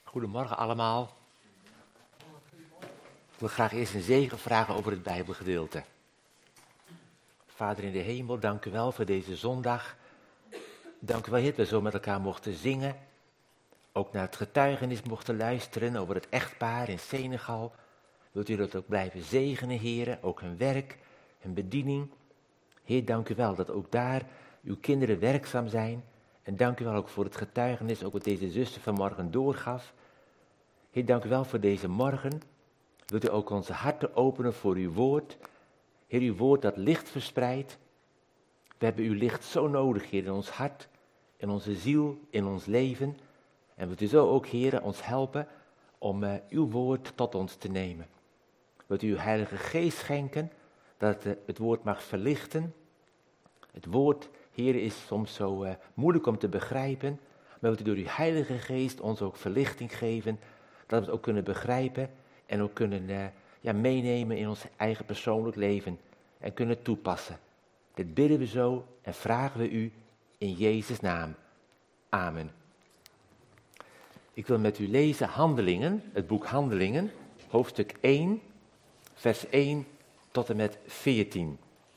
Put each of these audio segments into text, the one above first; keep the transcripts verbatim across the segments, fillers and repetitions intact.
Goedemorgen allemaal. Ik wil graag eerst een zegen vragen over het Bijbelgedeelte. Vader in de hemel, dank u wel voor deze zondag. Dank u wel, Heer, dat we zo met elkaar mochten zingen. Ook naar het getuigenis mochten luisteren over het echtpaar in Senegal. Wilt u dat ook blijven zegenen, Heer, ook hun werk, hun bediening. Heer, dank u wel dat ook daar uw kinderen werkzaam zijn. En dank u wel ook voor het getuigenis, ook wat deze zuster vanmorgen doorgaf. Heer, dank u wel voor deze morgen. Wilt u ook onze harten openen voor uw woord. Heer, uw woord dat licht verspreidt. We hebben uw licht zo nodig, Heer, in ons hart, in onze ziel, in ons leven. En wilt u zo ook, Heer, ons helpen om uh, uw woord tot ons te nemen. Wilt u uw heilige geest schenken, dat uh, het woord mag verlichten. Het woord, Heer, is soms zo uh, moeilijk om te begrijpen. Maar wilt u door uw heilige geest ons ook verlichting geven, dat we het ook kunnen begrijpen en ook kunnen uh, ja, meenemen in ons eigen persoonlijk leven en kunnen toepassen. Dit bidden we zo en vragen we u in Jezus' naam. Amen. Ik wil met u lezen Handelingen, het boek Handelingen, hoofdstuk één, vers één tot en met veertien.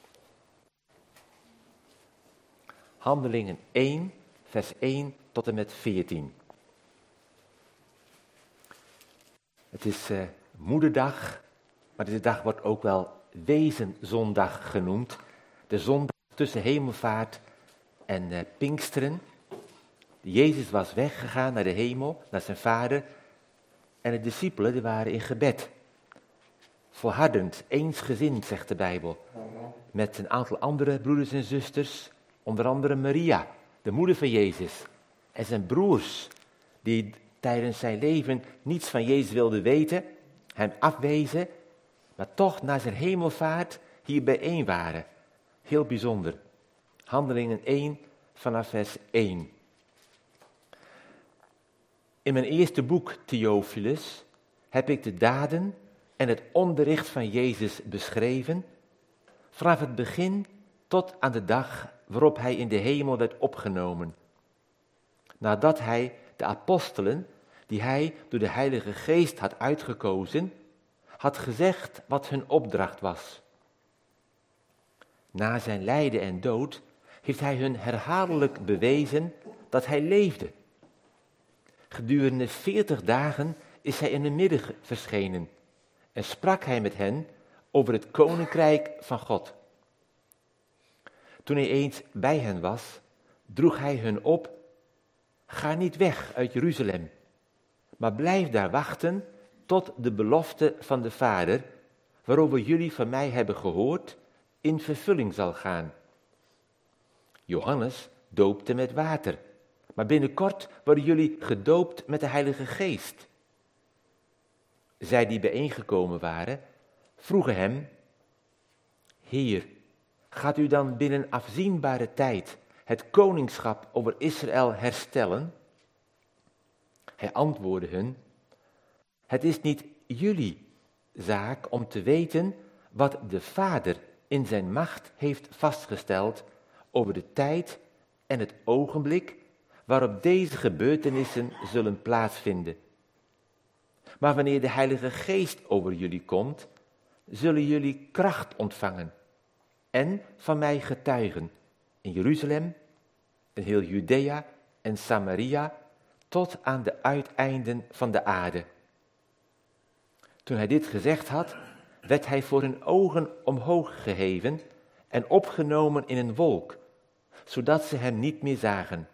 Handelingen één, vers één tot en met veertien. Het is uh, moederdag, maar deze dag wordt ook wel Wezenzondag genoemd. De zondag tussen hemelvaart en uh, Pinksteren. Jezus was weggegaan naar de hemel, naar zijn vader. En de discipelen die waren in gebed. Volhardend, eensgezind, zegt de Bijbel. Met een aantal andere broeders en zusters. Onder andere Maria, de moeder van Jezus. En zijn broers, die tijdens zijn leven niets van Jezus wilden weten. Hem afwezen, maar toch na zijn hemelvaart hier bijeen waren. Heel bijzonder. Handelingen één vanaf vers één. In mijn eerste boek, Theophilus, heb ik de daden en het onderricht van Jezus beschreven, vanaf het begin tot aan de dag waarop hij in de hemel werd opgenomen. Nadat hij de apostelen, die hij door de Heilige Geest had uitgekozen, had gezegd wat hun opdracht was. Na zijn lijden en dood heeft hij hun herhaaldelijk bewezen dat hij leefde. Gedurende veertig dagen is hij in hun midden verschenen en sprak hij met hen over het koninkrijk van God. Toen hij eens bij hen was, droeg hij hun op: ga niet weg uit Jeruzalem, maar blijf daar wachten tot de belofte van de Vader, waarover jullie van mij hebben gehoord, in vervulling zal gaan. Johannes doopte met water, maar binnenkort worden jullie gedoopt met de Heilige Geest. Zij die bijeengekomen waren, vroegen hem: Heer, gaat u dan binnen afzienbare tijd het koningschap over Israël herstellen? Hij antwoordde hun: het is niet jullie zaak om te weten wat de Vader in zijn macht heeft vastgesteld over de tijd en het ogenblik waarop deze gebeurtenissen zullen plaatsvinden. Maar wanneer de Heilige Geest over jullie komt, zullen jullie kracht ontvangen en van mij getuigen in Jeruzalem, in heel Judea en Samaria, tot aan de uiteinden van de aarde. Toen hij dit gezegd had, werd hij voor hun ogen omhoog geheven en opgenomen in een wolk, zodat ze hem niet meer zagen.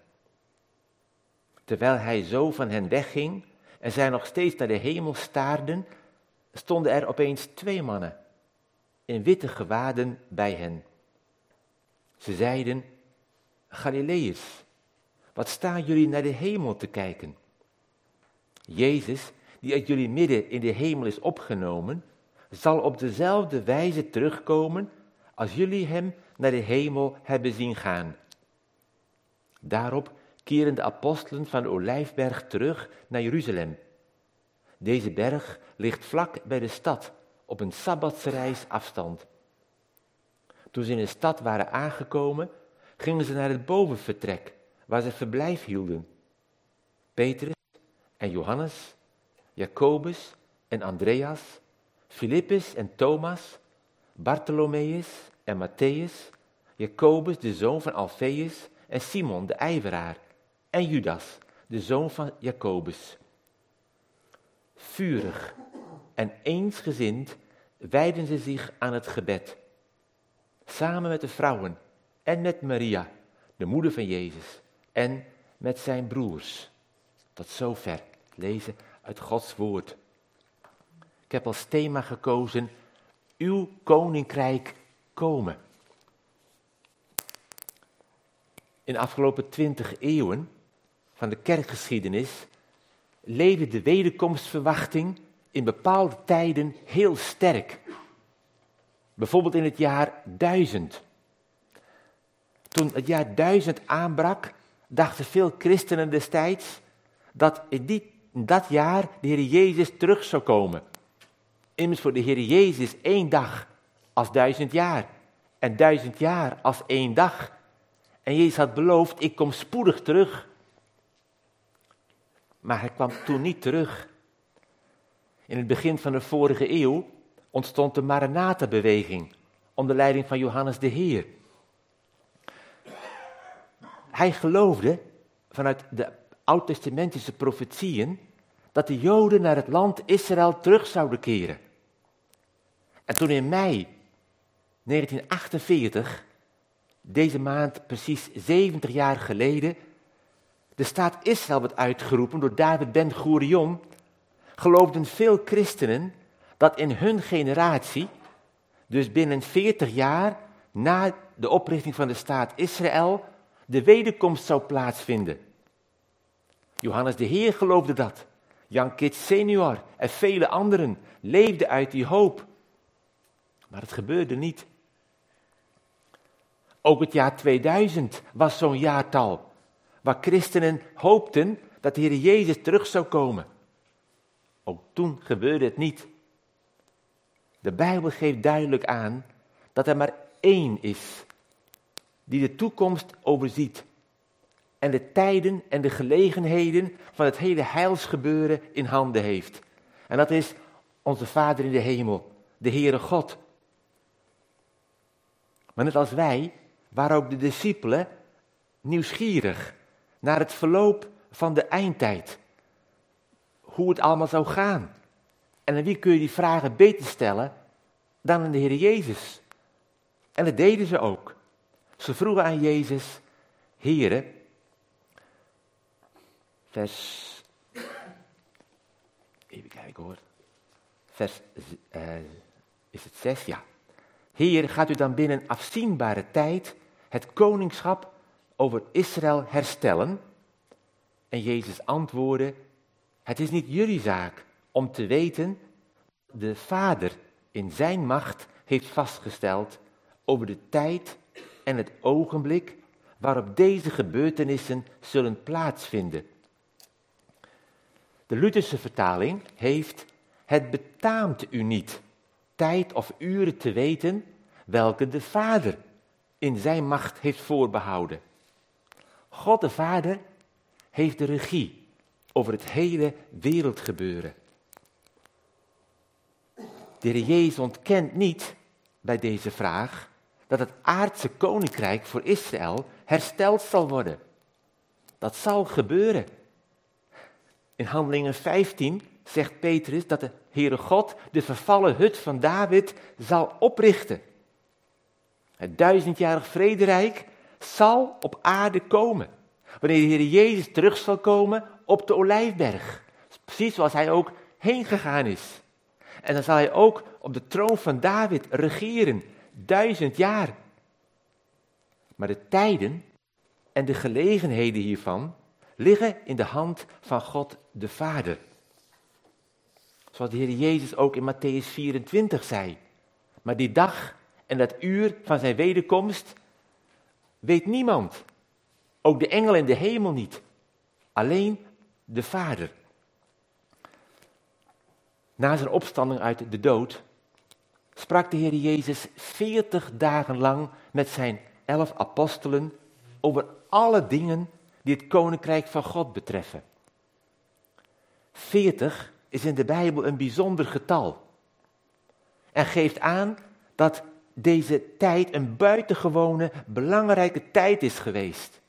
Terwijl hij zo van hen wegging en zij nog steeds naar de hemel staarden, stonden er opeens twee mannen in witte gewaden bij hen. Ze zeiden: Galileërs, wat staan jullie naar de hemel te kijken? Jezus, die uit jullie midden in de hemel is opgenomen, zal op dezelfde wijze terugkomen als jullie hem naar de hemel hebben zien gaan. Daarop keren de apostelen van de Olijfberg terug naar Jeruzalem. Deze berg ligt vlak bij de stad, op een sabbatsreis afstand. Toen ze in de stad waren aangekomen, gingen ze naar het bovenvertrek, waar ze verblijf hielden. Petrus en Johannes, Jacobus en Andreas, Filippus en Thomas, Bartholomeus en Matthäus, Jacobus de zoon van Alfeus en Simon de ijveraar en Judas de zoon van Jacobus. Vurig en eensgezind wijden ze zich aan het gebed, samen met de vrouwen en met Maria, de moeder van Jezus, en met zijn broers. Tot zover lezen uit Gods woord. Ik heb als thema gekozen, uw koninkrijk komen. In de afgelopen twintig eeuwen van de kerkgeschiedenis leefde de wederkomstverwachting in bepaalde tijden heel sterk. Bijvoorbeeld in het jaar duizend. Toen het jaar duizend aanbrak, dachten veel christenen destijds dat in, die, in dat jaar de Heer Jezus terug zou komen. Immers voor de Heer Jezus één dag als duizend jaar en duizend jaar als één dag. En Jezus had beloofd, ik kom spoedig terug. Maar hij kwam toen niet terug. In het begin van de vorige eeuw ontstond de Maranatha-beweging onder leiding van Johannes de Heer. Hij geloofde vanuit de oud-testamentische profetieën dat de Joden naar het land Israël terug zouden keren. En toen in mei negentien achtenveertig, deze maand precies zeventig jaar geleden, de staat Israël werd uitgeroepen door David Ben-Gurion, geloofden veel christenen dat in hun generatie, dus binnen veertig jaar na de oprichting van de staat Israël, de wederkomst zou plaatsvinden. Johannes de Heer geloofde dat. Jan Kitts senior en vele anderen leefden uit die hoop. Maar het gebeurde niet. Ook het jaar tweeduizend was zo'n jaartal, waar christenen hoopten dat de Heer Jezus terug zou komen. Ook toen gebeurde het niet. De Bijbel geeft duidelijk aan dat er maar één is die de toekomst overziet en de tijden en de gelegenheden van het hele heilsgebeuren in handen heeft. En dat is onze Vader in de hemel, de Heere God. Maar net als wij waren ook de discipelen nieuwsgierig naar het verloop van de eindtijd. Hoe het allemaal zou gaan. En aan wie kun je die vragen beter stellen dan aan de Heer Jezus? En dat deden ze ook. Ze vroegen aan Jezus, Heere, vers, even kijken hoor, vers, uh, is het zes, ja. Heer, gaat u dan binnen afzienbare tijd het koningschap over Israël herstellen? En Jezus antwoordde, het is niet jullie zaak om te weten, de Vader in zijn macht heeft vastgesteld over de tijd en het ogenblik waarop deze gebeurtenissen zullen plaatsvinden. De Lutherse vertaling heeft, het betaamt u niet tijd of uren te weten welke de Vader in zijn macht heeft voorbehouden. God de Vader heeft de regie over het hele wereldgebeuren. De Heer Jezus ontkent niet bij deze vraag dat het aardse koninkrijk voor Israël hersteld zal worden. Dat zal gebeuren. In Handelingen vijftien zegt Petrus dat de Heere God de vervallen hut van David zal oprichten. Het duizendjarig vrederijk zal op aarde komen, wanneer de Heer Jezus terug zal komen op de Olijfberg. Precies zoals hij ook heen gegaan is. En dan zal hij ook op de troon van David regeren, duizend jaar. Maar de tijden en de gelegenheden hiervan liggen in de hand van God de Vader. Zoals de Heer Jezus ook in Matthäus vierentwintig zei. Maar die dag en dat uur van zijn wederkomst weet niemand. Ook de engel in de hemel niet. Alleen de Vader. Na zijn opstanding uit de dood sprak de Heer Jezus veertig dagen lang met zijn elf apostelen over alle dingen die het koninkrijk van God betreffen. veertig is in de Bijbel een bijzonder getal. En geeft aan dat deze tijd een buitengewone belangrijke tijd is geweest.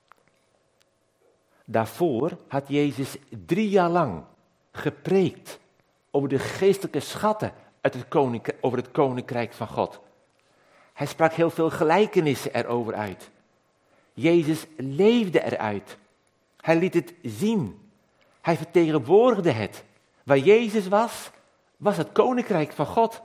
Daarvoor had Jezus drie jaar lang gepreekt over de geestelijke schatten uit het koninkrijk, over het koninkrijk van God. Hij sprak heel veel gelijkenissen erover uit. Jezus leefde eruit. Hij liet het zien. Hij vertegenwoordigde het. Waar Jezus was, was het koninkrijk van God.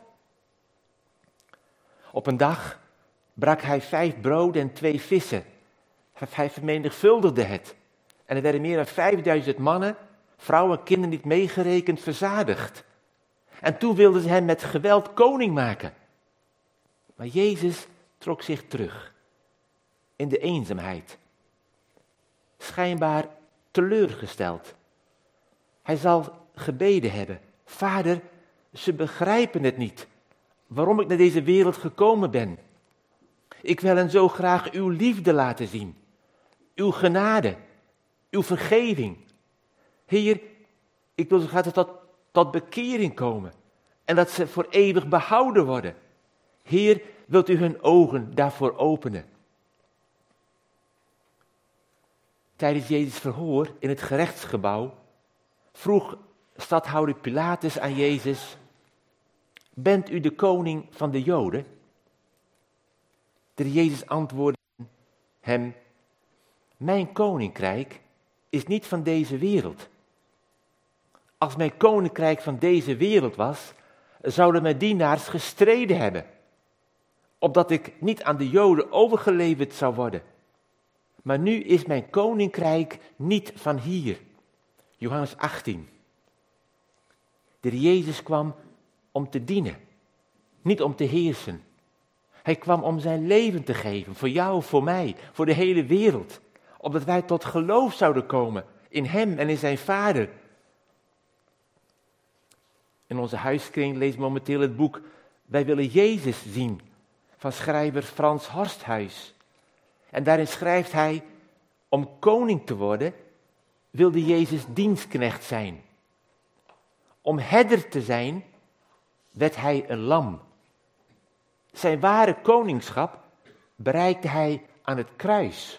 Op een dag brak hij vijf broden en twee vissen. Hij vermenigvuldigde het. En er werden meer dan vijfduizend mannen, vrouwen en kinderen niet meegerekend, verzadigd. En toen wilden ze hem met geweld koning maken. Maar Jezus trok zich terug. In de eenzaamheid. Schijnbaar teleurgesteld. Hij zal gebeden hebben. Vader, ze begrijpen het niet. Waarom ik naar deze wereld gekomen ben. Ik wil hen zo graag uw liefde laten zien. Uw genade. Uw vergeving. Heer, ik wil zo graag tot, tot bekering komen. En dat ze voor eeuwig behouden worden. Heer, wilt u hun ogen daarvoor openen? Tijdens Jezus' verhoor in het gerechtsgebouw vroeg stadhouder Pilatus aan Jezus: bent u de koning van de Joden? De Jezus antwoordde hem: mijn koninkrijk is niet van deze wereld. Als mijn koninkrijk van deze wereld was, zouden mijn dienaars gestreden hebben, opdat ik niet aan de Joden overgeleverd zou worden. Maar nu is mijn koninkrijk niet van hier. Johannes achttien. De Jezus kwam om te dienen, niet om te heersen. Hij kwam om zijn leven te geven, voor jou, voor mij, voor de hele wereld. Opdat wij tot geloof zouden komen in hem en in zijn Vader. In onze huiskring leest momenteel het boek Wij willen Jezus zien, van schrijver Frans Horsthuis. En daarin schrijft hij: om koning te worden, wilde Jezus dienstknecht zijn. Om herder te zijn, werd hij een lam. Zijn ware koningschap bereikte hij aan het kruis.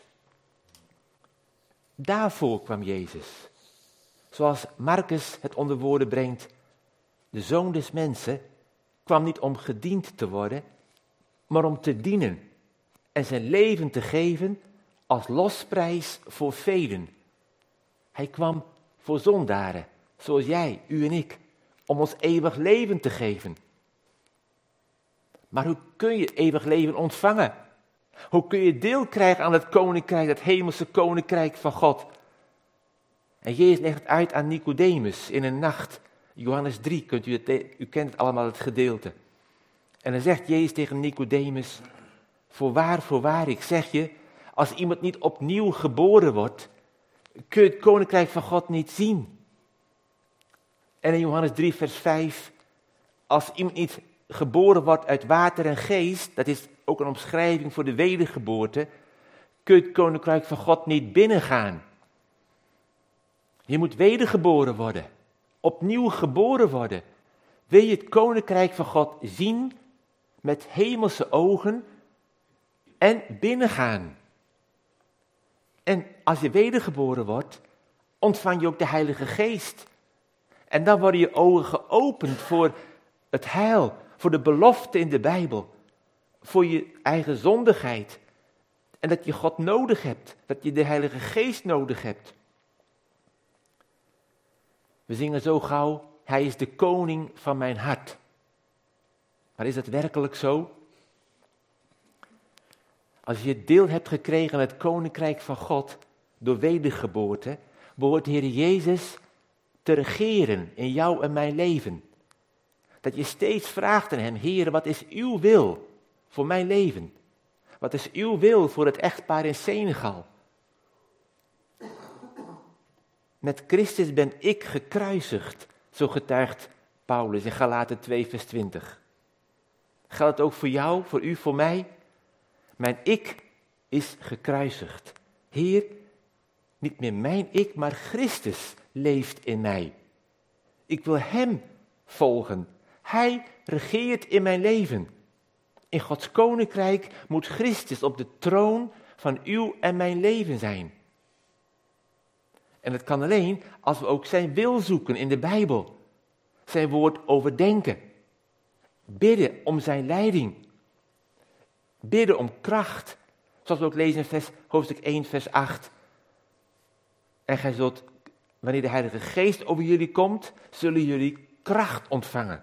Daarvoor kwam Jezus. Zoals Marcus het onder woorden brengt: de Zoon des Mensen kwam niet om gediend te worden, maar om te dienen en zijn leven te geven als losprijs voor velen. Hij kwam voor zondaren, zoals jij, u en ik, om ons eeuwig leven te geven. Maar hoe kun je eeuwig leven ontvangen? Hoe kun je deel krijgen aan het koninkrijk, het hemelse koninkrijk van God? En Jezus legt het uit aan Nicodemus in een nacht. Johannes drie, kunt u, het, u kent het allemaal, het gedeelte. En dan zegt Jezus tegen Nicodemus: voorwaar, voorwaar, ik zeg je, als iemand niet opnieuw geboren wordt, kun je het koninkrijk van God niet zien. En in Johannes drie, vers vijf, als iemand niet geboren wordt uit water en geest, dat is ook een omschrijving voor de wedergeboorte, kun je het koninkrijk van God niet binnengaan. Je moet wedergeboren worden, opnieuw geboren worden. Wil je het koninkrijk van God zien met hemelse ogen en binnengaan? En als je wedergeboren wordt, ontvang je ook de Heilige Geest. En dan worden je ogen geopend voor het heil, voor de belofte in de Bijbel, voor je eigen zondigheid. En dat je God nodig hebt, dat je de Heilige Geest nodig hebt. We zingen zo gauw: hij is de koning van mijn hart. Maar is dat werkelijk zo? Als je deel hebt gekregen aan het koninkrijk van God door wedergeboorte, behoort de Heer Jezus te regeren in jou en mijn leven. Dat je steeds vraagt aan hem: Heer, wat is uw wil voor mijn leven? Wat is uw wil voor het echtpaar in Senegal? Met Christus ben ik gekruisigd, zo getuigt Paulus in Galaten twee, vers twintig. Geldt het ook voor jou, voor u, voor mij? Mijn ik is gekruisigd. Heer, niet meer mijn ik, maar Christus leeft in mij. Ik wil hem volgen. Hij regeert in mijn leven. In Gods koninkrijk moet Christus op de troon van uw en mijn leven zijn. En dat kan alleen als we ook zijn wil zoeken in de Bijbel. Zijn woord overdenken. Bidden om zijn leiding. Bidden om kracht. Zoals we ook lezen in vers, hoofdstuk één, vers acht. En gij zult, wanneer de Heilige Geest over jullie komt, zullen jullie kracht ontvangen.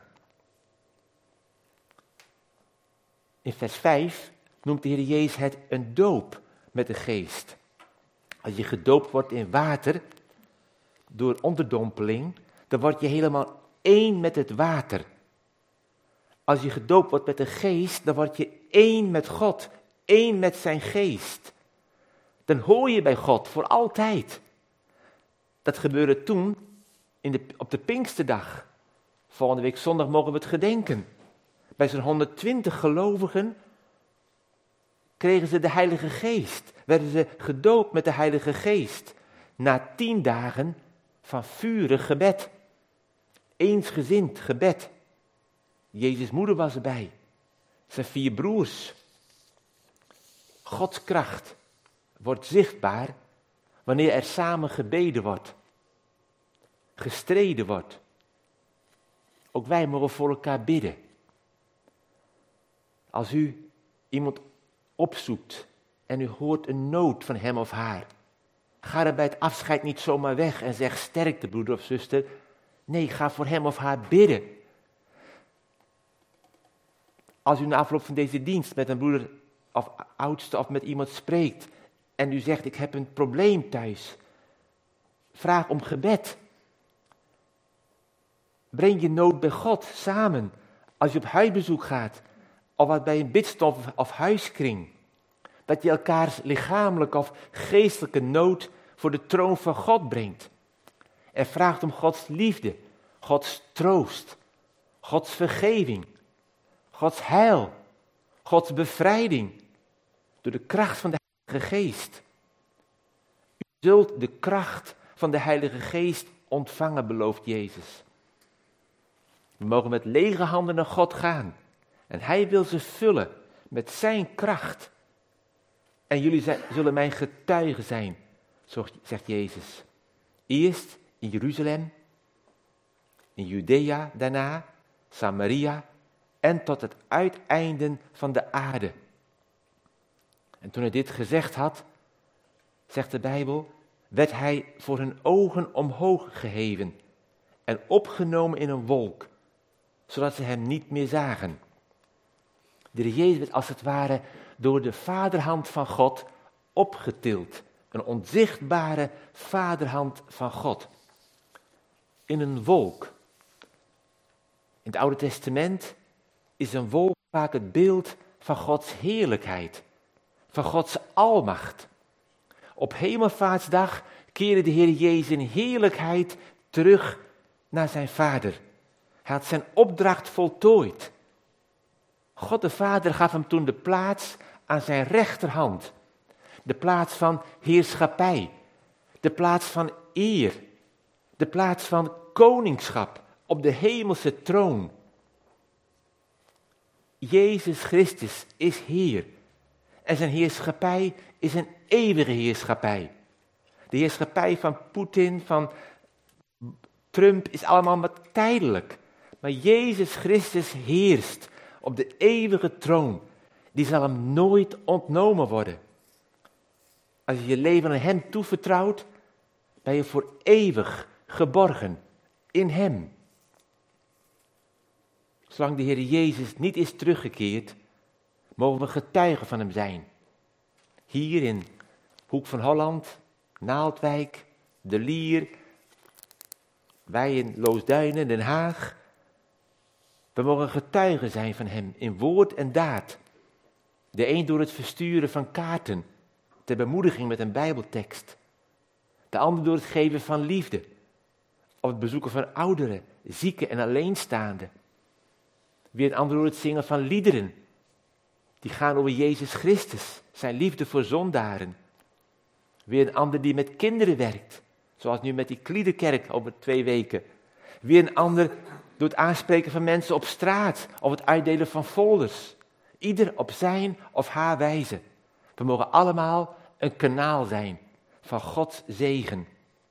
In vers vijf noemt de Heer Jezus het een doop met de Geest. Als je gedoopt wordt in water, door onderdompeling, dan word je helemaal één met het water. Als je gedoopt wordt met de Geest, dan word je één met God, één met zijn Geest. Dan hoor je bij God voor altijd. Dat gebeurde toen in de, op de Pinksterdag. Volgende week zondag mogen we het gedenken. Bij zo'n honderdtwintig gelovigen kregen ze de Heilige Geest. Werden ze gedoopt met de Heilige Geest. Na tien dagen van vurig gebed. Eensgezind gebed. Jezus' moeder was erbij. Zijn vier broers. Gods kracht wordt zichtbaar wanneer er samen gebeden wordt. Gestreden wordt. Ook wij mogen voor elkaar bidden. Als u iemand opzoekt en u hoort een nood van hem of haar, ga er bij het afscheid niet zomaar weg en zeg sterkte broeder of zuster. Nee, ga voor hem of haar bidden. Als u na afloop van deze dienst met een broeder of oudste of met iemand spreekt en u zegt ik heb een probleem thuis, vraag om gebed. Breng je nood bij God samen als je op huisbezoek gaat of wat bij een bidstond of huiskring. Dat je elkaars lichamelijke of geestelijke nood voor de troon van God brengt. En vraagt om Gods liefde, Gods troost, Gods vergeving, Gods heil, Gods bevrijding. Door de kracht van de Heilige Geest. U zult de kracht van de Heilige Geest ontvangen, belooft Jezus. We mogen met lege handen naar God gaan. En hij wil ze vullen met zijn kracht. En jullie zijn, zullen mijn getuigen zijn, zo zegt Jezus. Eerst in Jeruzalem, in Judea daarna, Samaria en tot het uiteinden van de aarde. En toen hij dit gezegd had, zegt de Bijbel, werd hij voor hun ogen omhoog geheven en opgenomen in een wolk, zodat ze hem niet meer zagen. De Heer Jezus werd als het ware door de vaderhand van God opgetild. Een onzichtbare vaderhand van God. In een wolk. In het Oude Testament is een wolk vaak het beeld van Gods heerlijkheid. Van Gods almacht. Op Hemelvaartsdag keerde de Heer Jezus in heerlijkheid terug naar zijn Vader. Hij had zijn opdracht voltooid. God de Vader gaf hem toen de plaats aan zijn rechterhand. De plaats van heerschappij. De plaats van eer. De plaats van koningschap op de hemelse troon. Jezus Christus is Heer. En zijn heerschappij is een eeuwige heerschappij. De heerschappij van Poetin, van Trump is allemaal maar tijdelijk. Maar Jezus Christus heerst op de eeuwige troon. Die zal hem nooit ontnomen worden. Als je je leven aan hem toevertrouwt, ben je voor eeuwig geborgen in hem. Zolang de Heer Jezus niet is teruggekeerd, mogen we getuigen van hem zijn. Hier in Hoek van Holland, Naaldwijk, De Lier, wij in Loosduinen, Den Haag. We mogen getuigen zijn van hem in woord en daad. De een door het versturen van kaarten, ter bemoediging met een bijbeltekst. De ander door het geven van liefde, of het bezoeken van ouderen, zieken en alleenstaanden. Weer een ander door het zingen van liederen, die gaan over Jezus Christus, zijn liefde voor zondaren. Weer een ander die met kinderen werkt, zoals nu met die Kliederkerk over twee weken. Weer een ander door het aanspreken van mensen op straat of het uitdelen van folders. Ieder op zijn of haar wijze. We mogen allemaal een kanaal zijn van Gods zegen.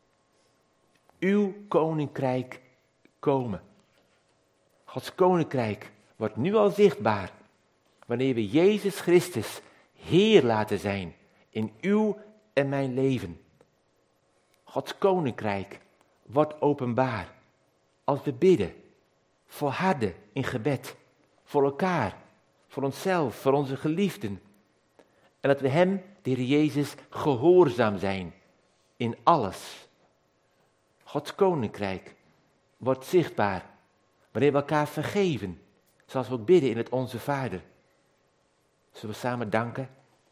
Uw koninkrijk komen. Gods koninkrijk wordt nu al zichtbaar wanneer we Jezus Christus Heer laten zijn in uw en mijn leven. Gods koninkrijk wordt openbaar als we bidden, volharden in gebed, voor elkaar, voor onszelf, voor onze geliefden. En dat we hem, de Heer Jezus, gehoorzaam zijn in alles. Gods koninkrijk wordt zichtbaar wanneer we elkaar vergeven, zoals we ook bidden in het Onze Vader. Zullen we samen danken?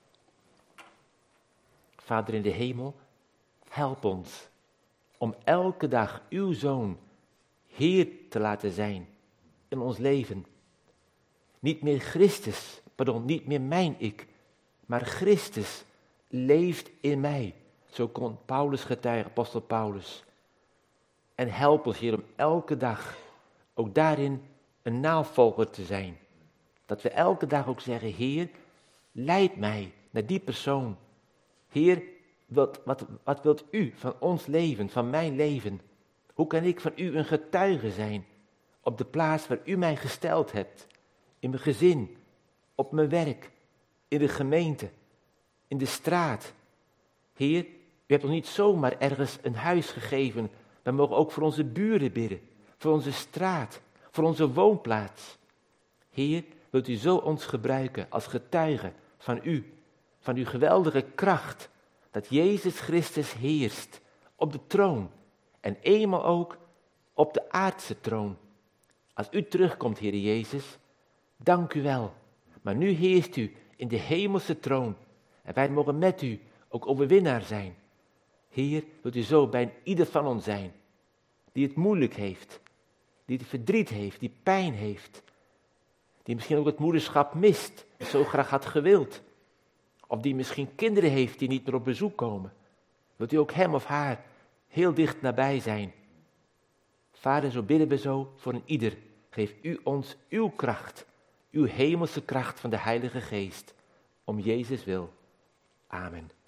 Vader in de hemel, help ons om elke dag uw Zoon Heer te laten zijn in ons leven. Niet meer Christus, pardon, niet meer mijn ik, maar Christus leeft in mij. Zo kon Paulus getuigen, apostel Paulus. En help ons, Heer, om elke dag ook daarin een navolger te zijn. Dat we elke dag ook zeggen, Heer, leid mij naar die persoon. Heer, wat, wat, wat wilt u van ons leven, van mijn leven? Hoe kan ik van u een getuige zijn op de plaats waar u mij gesteld hebt? In mijn gezin, op mijn werk, in de gemeente, in de straat. Heer, u hebt ons niet zomaar ergens een huis gegeven. We mogen ook voor onze buren bidden, voor onze straat, voor onze woonplaats. Heer, wilt u zo ons gebruiken als getuige van u, van uw geweldige kracht, dat Jezus Christus heerst op de troon en eenmaal ook op de aardse troon. Als u terugkomt, Heer Jezus, dank u wel. Maar nu heerst u in de hemelse troon en wij mogen met u ook overwinnaar zijn. Heer, wilt u zo bij ieder van ons zijn, die het moeilijk heeft, die het verdriet heeft, die pijn heeft, die misschien ook het moederschap mist en zo graag had gewild. Of die misschien kinderen heeft die niet meer op bezoek komen. Wilt u ook hem of haar heel dicht nabij zijn. Vader, zo bidden we zo voor een ieder. Geef u ons uw kracht, uw hemelse kracht van de Heilige Geest, om Jezus wil. Amen.